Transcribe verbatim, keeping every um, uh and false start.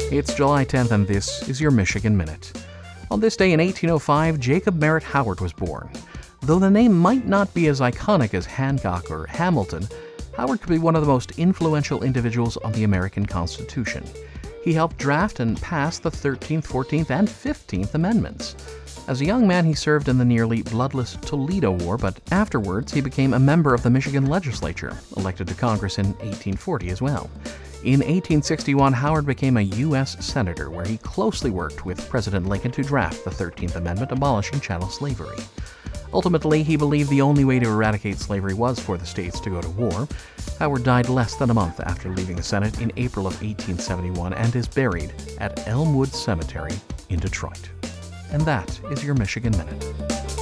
It's July tenth, and this is your Michigan Minute. On this day in eighteen oh five, Jacob Merritt Howard was born. Though the name might not be as iconic as Hancock or Hamilton, Howard could be one of the most influential individuals on the American Constitution. He helped draft and pass the thirteenth, fourteenth, and fifteenth Amendments. As a young man, he served in the nearly bloodless Toledo War, but afterwards he became a member of the Michigan legislature, elected to Congress in eighteen forty as well. In eighteen sixty-one, Howard became a U S Senator, where he closely worked with President Lincoln to draft the thirteenth Amendment abolishing chattel slavery. Ultimately, he believed the only way to eradicate slavery was for the states to go to war. Howard died less than a month after leaving the Senate in April of eighteen seventy-one and is buried at Elmwood Cemetery in Detroit. And that is your Michigan Minute.